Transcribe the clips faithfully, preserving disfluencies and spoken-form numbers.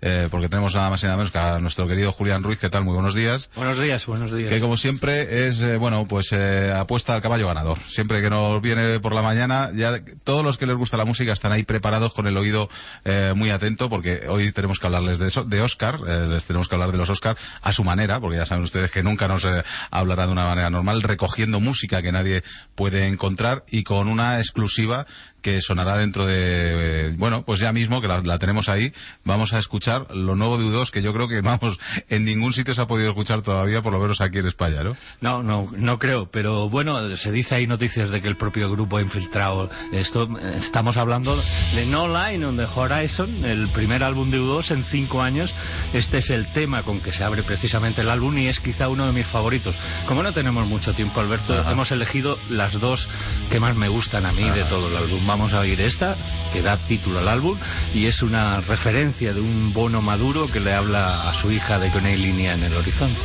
eh, porque tenemos nada más y nada menos que a nuestro querido Julián Ruiz. ¿Qué tal? Muy buenos días. Buenos días, buenos días. Que como siempre es, eh, bueno, pues eh, apuesta al caballo ganador. Siempre que nos viene por la mañana, ya todos los que les gusta la música están ahí preparados con el oído eh, muy atento, porque hoy tenemos que hablarles de, eso, de Oscar, eh, les tenemos que hablar de los Oscar a su manera, porque ya saben ustedes que nunca nos eh, hablará de una manera normal, recogiendo música que nadie puede encontrar y con una exclusiva que sonará dentro de, eh, bueno, pues ya mismo, que la, la tenemos ahí. Vamos a escuchar lo nuevo de U dos, que yo creo que, vamos, en ningún sitio se ha podido escuchar todavía, por lo menos aquí en España, ¿no? No, no, no creo, pero bueno, se dice ahí noticias de que el propio grupo ha infiltrado esto. Estamos hablando de No Line on the Horizon, el primer álbum de U dos en cinco años. Este es el tema con que se abre precisamente el álbum y es quizá uno de mis favoritos. Como no tenemos mucho tiempo, Alberto, Ajá. hemos elegido las dos que más me gustan a mí Ajá. de todo el álbum. Vamos a oír esta, que da título al álbum, y es una referencia de un Bono maduro que le habla a su hija de que no hay línea en el horizonte.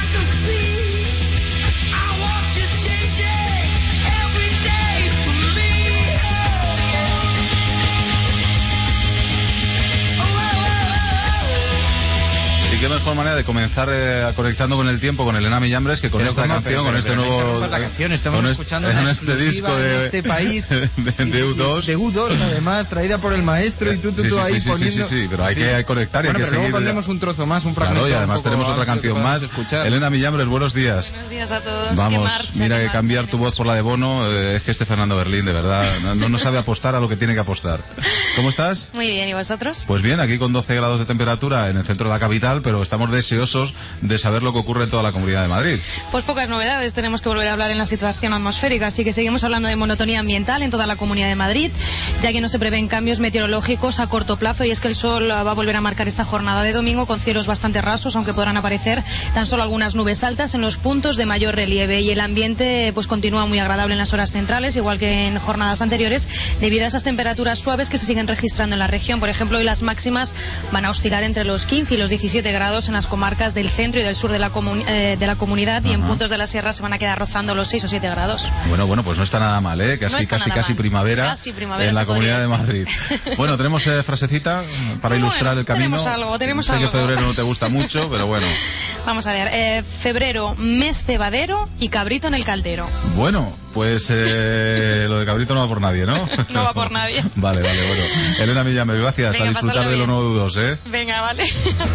Qué mejor manera de comenzar eh, conectando con el tiempo con Elena Millambres que con pero esta canción, pero, con pero, este pero nuevo no canción, estamos con escuchando en una este disco de en este país de, de, de U dos, de U dos además traída por el maestro y tú tú, sí, tú sí, ahí sí, poniendo. Sí, sí, sí, pero hay que conectar y bueno, hay que pero seguir. Luego pondremos un trozo más, un fragmento. Claro, y además tenemos otra canción más. Escuchar. Elena Millambres, buenos días. Buenos días a todos. Vamos, marcha, mira que marcha, cambiar tu voz por la de Bono eh, es que este Fernando Berlín, de verdad, no, no sabe apostar a lo que tiene que apostar. ¿Cómo estás? Muy bien, ¿y vosotros? Pues bien, aquí con doce grados de temperatura en el centro de la capital, pero estamos deseosos de saber lo que ocurre en toda la Comunidad de Madrid. Pues pocas novedades, tenemos que volver a hablar en la situación atmosférica, así que seguimos hablando de monotonía ambiental en toda la Comunidad de Madrid, ya que no se prevén cambios meteorológicos a corto plazo, y es que el sol va a volver a marcar esta jornada de domingo con cielos bastante rasos, aunque podrán aparecer tan solo algunas nubes altas en los puntos de mayor relieve, y el ambiente pues continúa muy agradable en las horas centrales, igual que en jornadas anteriores, debido a esas temperaturas suaves que se siguen registrando en la región. Por ejemplo, hoy las máximas van a oscilar entre los quince y los diecisiete grados en las comarcas del centro y del sur de la, comun eh, de la comunidad, Ajá. y en puntos de la sierra se van a quedar rozando los seis o siete grados. Bueno, bueno, pues no está nada mal, ¿eh? Casi, no casi, casi primavera, casi primavera en la Comunidad de Madrid. Bueno, tenemos eh, frasecita para bueno, ilustrar el camino. Tenemos algo, tenemos sé algo. que febrero no te gusta mucho, pero bueno. Vamos a ver, eh, febrero, mes cebadero y cabrito en el caldero. Bueno, pues eh, lo de cabrito no va por nadie, ¿no? No va por nadie. Vale, vale, bueno. Elena Millambres, gracias. Venga, a disfrutar de lo nuevo de U dos, ¿eh? Venga, vale.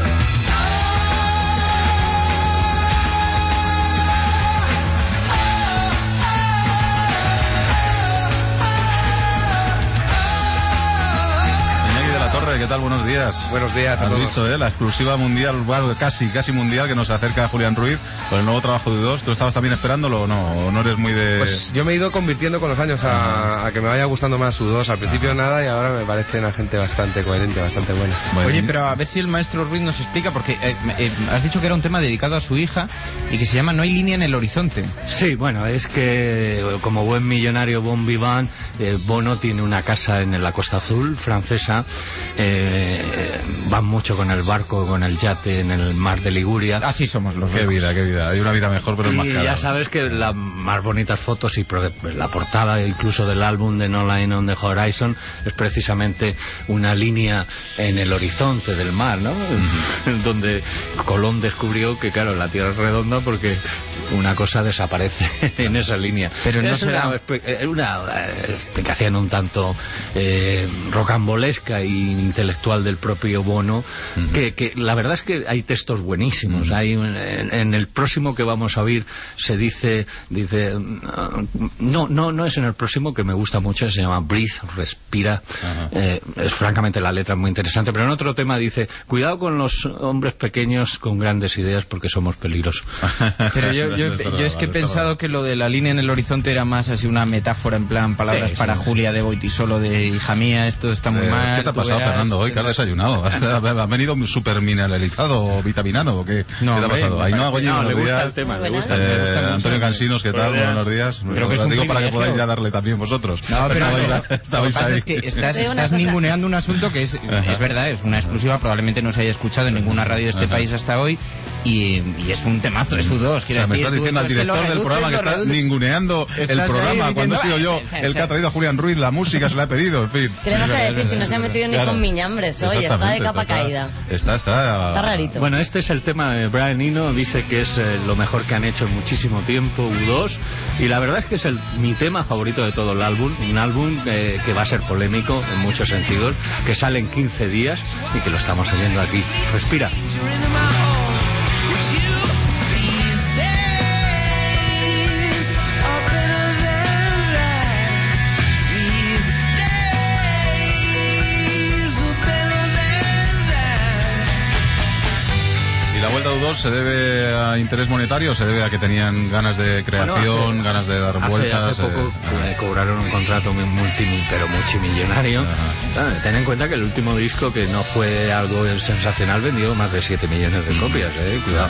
¿Qué tal? Buenos días. Buenos días a Has todos. visto, ¿eh? La exclusiva mundial, bueno, casi, casi mundial, que nos acerca a Julián Ruiz con el nuevo trabajo de U dos. ¿Tú estabas también esperándolo o no? ¿O no eres muy de...? Pues yo me he ido convirtiendo con los años a, a que me vaya gustando más U dos. Al principio nada, y ahora me parece una gente bastante coherente, bastante buena. Bueno. Oye, pero a ver si el maestro Ruiz nos explica, porque eh, eh, has dicho que era un tema dedicado a su hija y que se llama No hay línea en el horizonte. Sí, bueno, es que como buen millonario Bon Vivant, eh, Bono tiene una casa en la Costa Azul francesa. Eh, van mucho con el barco, con el yate en el mar de Liguria. Así somos los Qué ricos. vida, qué vida. Hay una vida mejor, pero es más cara. Y ya sabes que las más bonitas fotos y pues, la portada incluso del álbum de No Line on the Horizon es precisamente una línea en el horizonte del mar, ¿no? Uh-huh. Donde Colón descubrió que, claro, la Tierra es redonda porque una cosa desaparece en esa línea. Pero no es será una, una explicación un tanto eh, rocambolesca e intelectual del propio Bono, uh-huh. que, que la verdad es que hay textos buenísimos. Uh-huh. Hay en, en el próximo que vamos a oír se dice dice no no no es en el próximo, que me gusta mucho, se llama Breathe, respira. Uh-huh. eh, es francamente la letra muy interesante, pero en otro tema dice cuidado con los hombres pequeños con grandes ideas porque somos peligrosos. Pero yo, yo, yo es que he pensado que lo de la línea en el horizonte era más así una metáfora, en plan palabras sí, para sí. Julia de Boitisolo, de hija mía, esto está muy eh, mal. ¿Qué te ha pasado, verás, Fernando? Hoy que has desayunado. ¿Has venido súper mineralizado o vitaminado o qué? No, ¿Qué te ha pasado? Ahí no, no, le gusta el tema, le gusta. Eh, gusta Antonio Cansinos, ¿qué tal? Buenos días. Creo que es un digo privilegio. para que podáis ya darle también vosotros. No, pero lo que pasa es que estás, estás ninguneando un asunto que es, es verdad, es una exclusiva, probablemente no se haya escuchado en ninguna radio de este Ajá. país hasta hoy, y, y es un temazo, es U dos, quiero o sea, decir. me estás diciendo al director del programa que está ninguneando el programa cuando he sido yo el que ha traído a Julián Ruiz la música, se la he pedido, en fin. Tenemos que decir, si no se ha metido ni con Miño. ñambres hoy, está de capa está, caída. Está, está, está rarito. Bueno, este es el tema de Brian Eno, dice que es eh, lo mejor que han hecho en muchísimo tiempo, U dos, y la verdad es que es el, mi tema favorito de todo el álbum, un álbum eh, que va a ser polémico en muchos sentidos, que sale en quince días y que lo estamos oyendo aquí. Respira. U dos se debe a interés monetario o se debe a que tenían ganas de creación, bueno, hace, ganas de dar hace, vueltas? Hace poco eh... cobraron un contrato multi, pero multimillonario. Ah, ten en cuenta que el último disco, que no fue algo sensacional, vendió más de siete millones de copias, eh, cuidado,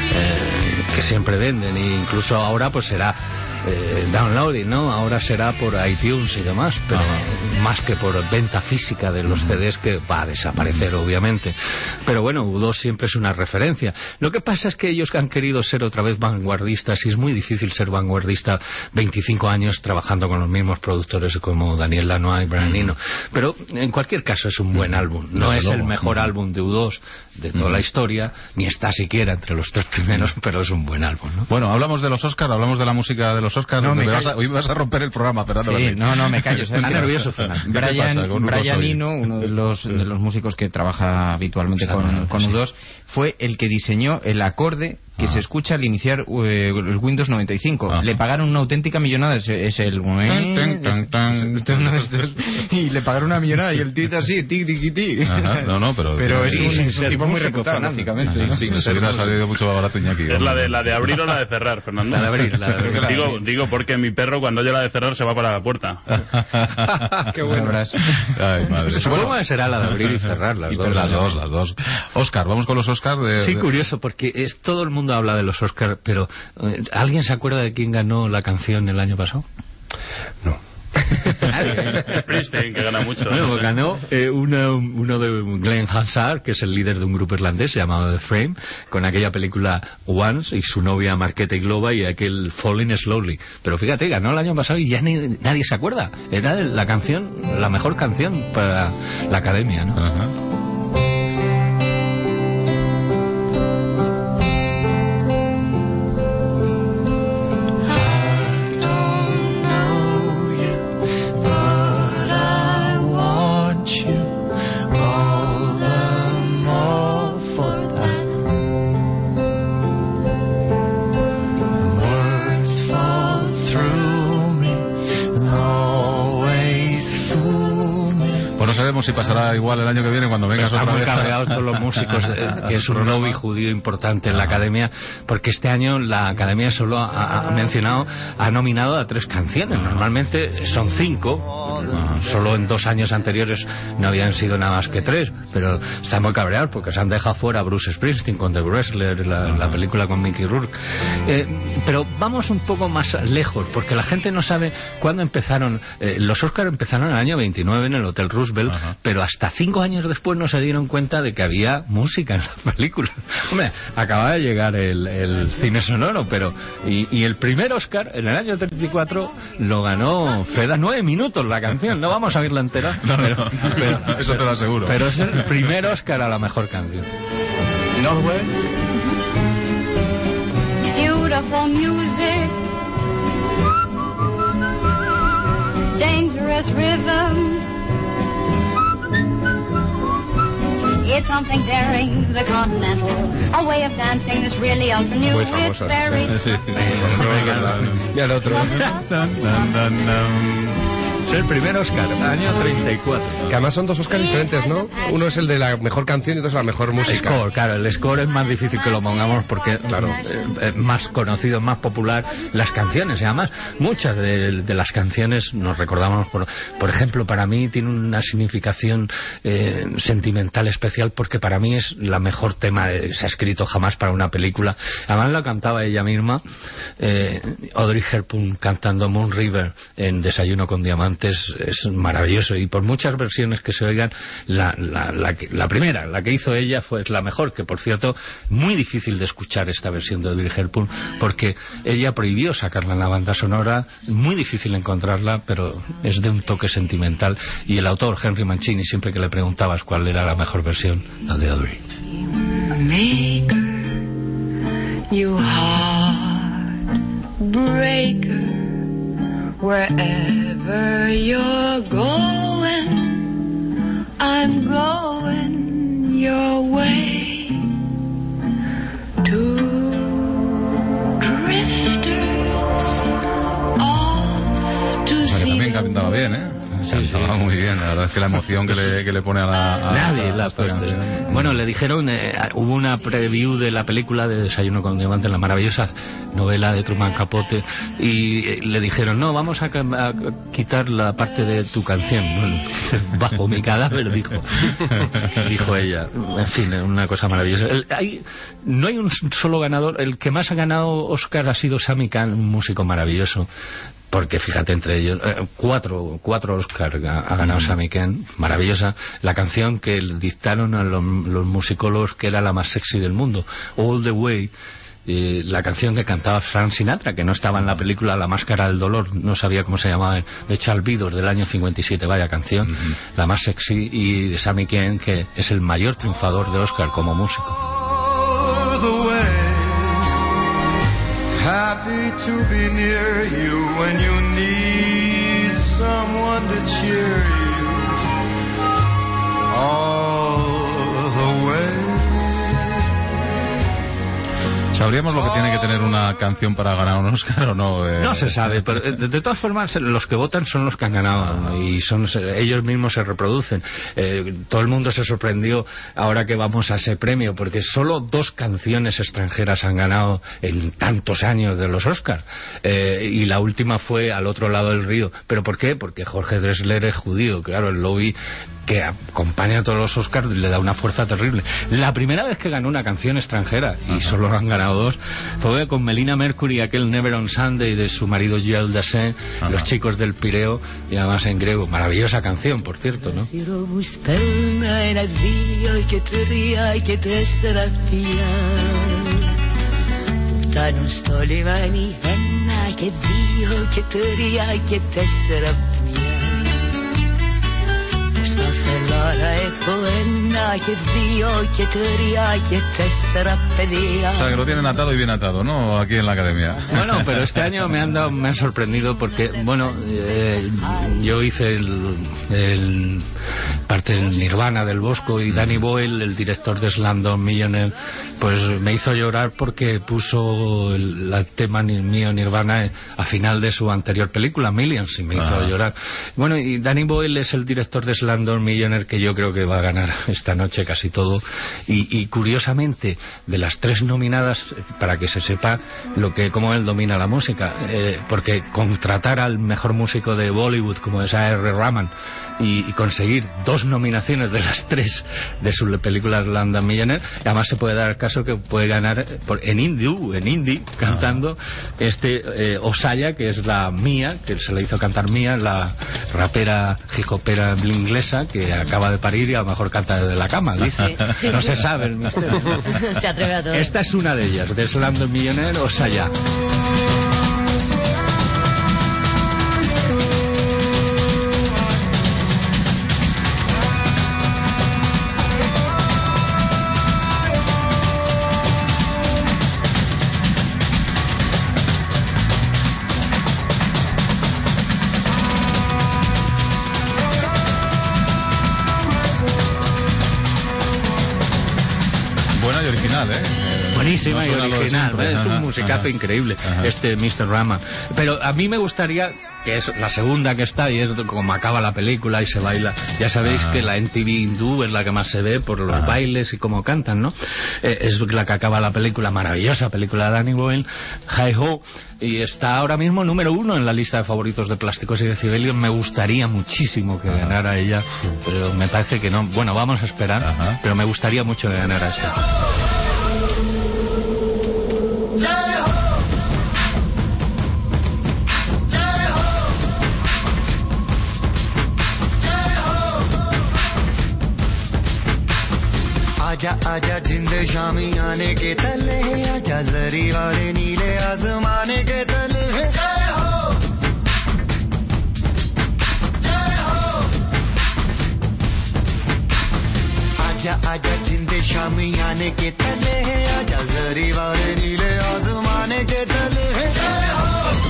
eh, que siempre venden, e incluso ahora pues será eh, downloading, ¿no? Ahora será por iTunes y demás, pero uh-huh. más que por venta física de los C Ds, que va a desaparecer obviamente. Pero bueno, U dos siempre es una referencia. Lo que pasa es que ellos han querido ser otra vez vanguardistas, y es muy difícil ser vanguardista veinticinco años trabajando con los mismos productores como Daniel Lanois y Brian Eno. Pero en cualquier caso es un buen álbum. No es el mejor álbum de U dos de toda la historia, ni está siquiera entre los tres primeros, pero es un buen álbum, ¿no? Bueno, hablamos de los Oscars, hablamos de la música de los Oscars. No, me vas a, hoy vas a romper el programa, Fernando. Sí, no, no, me callo. Está nervioso, Fernando. Brian, Brian Eno, uno de los, de los músicos que trabaja habitualmente con, con U dos, fue el que diseñó el acorde que ah. se escucha al iniciar eh, el Windows noventa y cinco. Ah. Le pagaron una auténtica millonada. Es, es el... Tan, tan, tan, es, no, es, es, y le pagaron una millonada y el tío está así, tic, tic, tic. No, no, pero... Pero es un, es un tipo muy reputado, lógicamente. ¿no? Sí, se hubiera salido mucho más barato Iñaki. ¿Es la de, la de abrir o la de cerrar, Fernando? La de abrir, la de abrir. La digo, digo porque mi perro, cuando oye la de cerrar, se va para la puerta. Qué bueno. Ay, madre. Supongo que será la de abrir y cerrar, las, y dos, las dos. Las dos, Oscar, vamos con los Oscar. De, sí, de... curioso, porque es todo el mundo habla de los Oscar, pero eh, ¿alguien se acuerda de quién ganó la canción el año pasado? No. Springsteen, que gana mucho. Bueno, ganó eh, uno, uno de Glenn Hansard, que es el líder de un grupo irlandés llamado The Frame, con aquella película Once y su novia Marquette Globa y aquel Falling Slowly. Pero fíjate, ganó el año pasado y ya ni, nadie se acuerda. Era la canción, la mejor canción para la Academia, ¿no? Uh-huh. Si pasará igual el año que viene cuando vengas otra vez. Están muy cabreados todos los músicos, eh, que es un lobby judío importante en la Academia, porque este año la Academia solo ha, ha mencionado, ha nominado a tres canciones. Normalmente son cinco, solo en dos años anteriores no habían sido nada más que tres, pero están muy cabreados porque se han dejado fuera a Bruce Springsteen con The Wrestler, la, la película con Mickey Rourke. Eh, pero vamos un poco más lejos, porque la gente no sabe cuándo empezaron. Eh, los Oscars empezaron en el año veintinueve en el Hotel Roosevelt. Ajá. Pero hasta cinco años después no se dieron cuenta de que había música en la película. Hombre, acaba de llegar el, el cine sonoro, pero... Y, y el primer Oscar, en el año treinta y cuatro, lo ganó Feda, nueve minutos la canción. No vamos a oírla entera, no, pero, no, pero, eso te lo aseguro. Pero es el primer Oscar a la mejor canción. Norway. Beautiful music, dangerous rhythm. It's something daring, the continental, a way of dancing that's really ultra new. Muy famoso. It's very... Sí. Y el otro. Es el primer Oscar, año treinta y cuatro. Que además son dos Oscars diferentes, ¿no? Uno es el de la mejor canción y otro es la mejor música. Score, claro, el score es más difícil que lo pongamos porque claro, eh, es más conocido, más popular las canciones. Y además, muchas de, de las canciones nos recordamos, por, por ejemplo, para mí tiene una significación eh, sentimental especial porque para mí es la mejor tema que se ha escrito jamás para una película. Además la cantaba ella misma, eh, Audrey Hepburn cantando Moon River en Desayuno con Diamantes. antes es maravilloso, y por muchas versiones que se oigan, la, la, la, que, la primera, la que hizo ella, fue la mejor, que por cierto, muy difícil de escuchar esta versión de Audrey Hepburn, porque ella prohibió sacarla en la banda sonora, muy difícil encontrarla, pero es de un toque sentimental, y el autor, Henry Mancini, siempre que le preguntabas cuál era la mejor versión, la de Audrey. You heartbreaker, wherever you're going, I'm going your way. Two drifters off to see. También cantaba bien, ¿eh? Sí, cantaba sí. Muy bien, la verdad es que la emoción que le, que le pone a la... A, Nadie a, la a ha puesto. Bueno, le dijeron, eh, hubo una preview de la película de Desayuno con Diamantes, la maravillosa novela de Truman Capote, y eh, le dijeron, no, vamos a, a quitar la parte de tu canción. Bueno, bajo mi cadáver, dijo dijo ella. En fin, una cosa maravillosa. El, hay, no hay un solo ganador. El que más ha ganado Oscar ha sido Sammy Cahn, un músico maravilloso. Porque fíjate, entre ellos, eh, cuatro, cuatro Oscar ha, ha ganado mm. Sammy Cahn, maravillosa. La canción que dictaron a los, los musicólogos que era la más sexy del mundo, All the Way, eh, la canción que cantaba Frank Sinatra, que no estaba en la película La Máscara del Dolor, no sabía cómo se llamaba, de Charles Vidor, del año cincuenta y siete, vaya canción, mm-hmm. la más sexy, y de Sammy Cahn, que es el mayor triunfador de Oscar como músico. Happy to be near you when you need someone to cheer you all the way. ¿Sabríamos lo que tiene que tener una canción para ganar un Oscar o no? Eh... No se sabe, pero de, de todas formas los que votan son los que han ganado, ¿no? Y son ellos mismos se reproducen. Eh, todo el mundo se sorprendió ahora que vamos a ese premio, porque solo dos canciones extranjeras han ganado en tantos años de los Oscars. Eh, y la última fue Al otro lado del río. ¿Pero por qué? Porque Jorge Drexler es judío, claro, el lobby que acompaña a todos los Oscars le da una fuerza terrible. La primera vez que ganó una canción extranjera, y solo han ganado dos, fue con Melina Mercury, aquel Never on Sunday de su marido Joel Dassin, Los chicos del Pireo, y además en griego. Maravillosa canción, por cierto, ¿no? O sea, que lo tienen atado y bien atado, ¿no? Aquí en la academia. Bueno, pero este año me han dado, me han sorprendido porque, bueno, eh, yo hice el, el parte del Nirvana del Bosco, y Danny Boyle, el director de Slumdog Millionaire, pues me hizo llorar porque puso el, el tema mío Nirvana a final de su anterior película, Millions, y me hizo ah. llorar. Bueno, y Danny Boyle es el director de Slumdog Millionaire, que yo creo que va a ganar esta noche casi todo, y, y curiosamente, de las tres nominadas, para que se sepa lo que cómo él domina la música, eh, porque contratar al mejor músico de Bollywood como es A R Rahman y, y conseguir dos nominaciones de las tres de su película Slumdog Millionaire, además se puede dar el caso que puede ganar por, en hindú, en hindi, cantando ah. este eh, Osaya, que es la Mía, que se le hizo cantar Mía, la rapera hijopera inglesa que acaba de parir y a lo mejor canta desde la cama, dice. Sí, sí, no sí. se sabe el misterio. Se atreve a todo. Esta es una de ellas, de Slumdog Millionaire, Osaya. Buenísima y original, ¿eh? Es un musicazo ajá, increíble, ajá. este mister Rahman. Pero a mí me gustaría, que es la segunda que está, y es como acaba la película y se baila. Ya sabéis ajá. que la M T V hindú es la que más se ve por los ajá. bailes y cómo cantan, ¿no? Eh, es la que acaba la película, maravillosa película de Danny Boyle, Hi Ho, y está ahora mismo número uno en la lista de favoritos de Plásticos y Decibelios. Me gustaría muchísimo que ajá. ganara ella, pero me parece que no. Bueno, vamos a esperar, ajá. pero me gustaría mucho que ganara esta. आजा आजा जिंद शामी आने के तले आजा जरी वाले नीले आसमाने के तले जय हो जय हो आजा आजा जिंद शामी आने के तले आजा जरी वाले नीले आसमाने के तले जय हो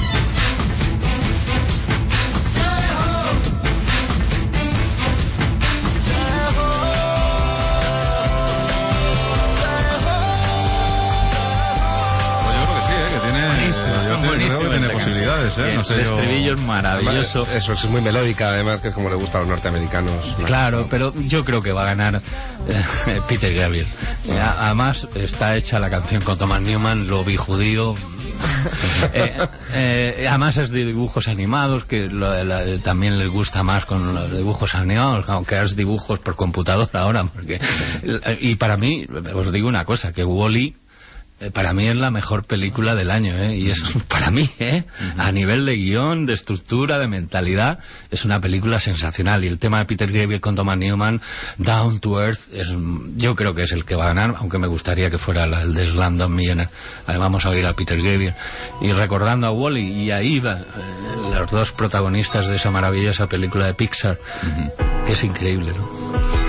Creo que tiene posibilidades, ¿eh? No sé, el estribillo yo... es maravilloso. Además, eso es muy melódica, además, que es como le gusta a los norteamericanos. Claro, pero yo creo que va a ganar eh, Peter Gabriel. Eh, además, está hecha la canción con Thomas Newman, lo vi judío. eh, eh, además es de dibujos animados, que lo, la, también les gusta más con los dibujos animados, aunque es dibujos por computadora ahora. Porque, y para mí, os digo una cosa, que Wall-E para mí es la mejor película del año, ¿eh? Y eso para mí, ¿eh? Uh-huh. A nivel de guión, de estructura, de mentalidad, es una película sensacional. Y el tema de Peter Gabriel con Thomas Newman, Down to Earth, es, yo creo que es el que va a ganar, aunque me gustaría que fuera el de Slumdog Millionaire. Vamos a oír a Peter Gabriel. Y recordando a Wall-E y a Eva, eh, los dos protagonistas de esa maravillosa película de Pixar, uh-huh. que es increíble, ¿no?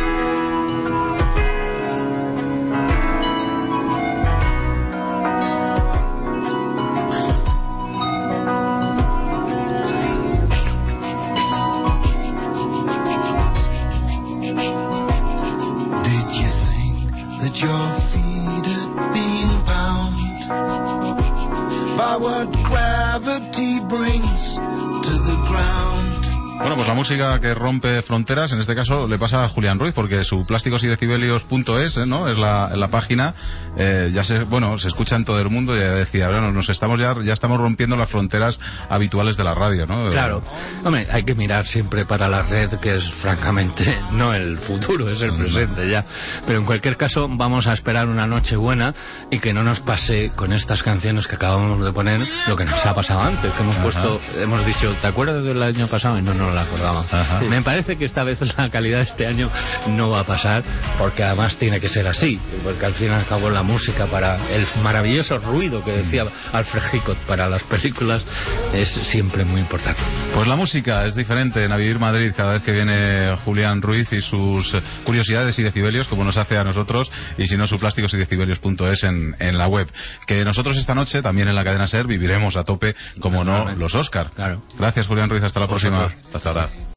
Bueno, pues la música que rompe fronteras, en este caso le pasa a Julián Ruiz, porque su plásticos y decibelios punto es, ¿eh? ¿no? Es la, la página, eh, ya se, bueno, se escucha en todo el mundo, y ya decía, bueno, nos estamos ya, ya estamos rompiendo las fronteras habituales de la radio, ¿no? Claro, hombre, hay que mirar siempre para la red, que es francamente no el futuro, es el presente ya, pero en cualquier caso vamos a esperar una noche buena y que no nos pase con estas canciones que acabamos de poner lo que nos ha pasado antes, que hemos Ajá. puesto, hemos dicho, ¿te acuerdas del año pasado? Y no nos la acordamos. Ajá. Me parece que esta vez la calidad de este año no va a pasar, porque además tiene que ser así, porque al fin y al cabo la música, para el maravilloso ruido que decía Alfred Hitchcock para las películas, es siempre muy importante. Pues la música es diferente en A Vivir Madrid cada vez que viene Julián Ruiz y sus curiosidades y decibelios, como nos hace a nosotros, y si no, su plásticos y decibelios punto es en, en la web. Que nosotros esta noche también en la cadena SER viviremos a tope, como no, los Oscar. Claro. Gracias, Julián Ruiz, hasta la próxima. Hasta ahora.